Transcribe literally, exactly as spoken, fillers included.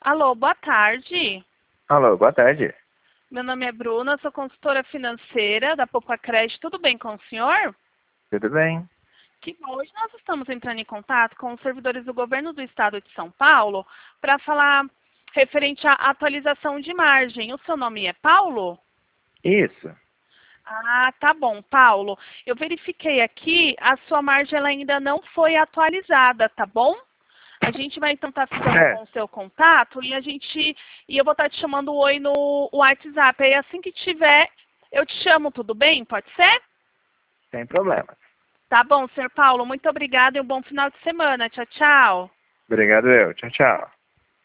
Alô, boa tarde. Alô, boa tarde. Meu nome é Bruna, sou consultora financeira da Poupa Crédito. Tudo bem com o senhor? Tudo bem? Que bom. Hoje nós estamos entrando em contato com os servidores do governo do estado de São Paulo para falar referente à atualização de margem. O seu nome é Paulo? Isso. Ah, tá bom, Paulo. Eu verifiquei aqui, a sua margem ela ainda não foi atualizada, tá bom? A gente vai então estar ficando É, com o seu contato e a gente e eu vou estar te chamando oi no WhatsApp. Aí assim que tiver, eu te chamo, tudo bem? Pode ser? sem problema. Tá bom, senhor Paulo. Muito obrigada e um bom final de semana. Tchau, tchau. Obrigado eu. Tchau, tchau.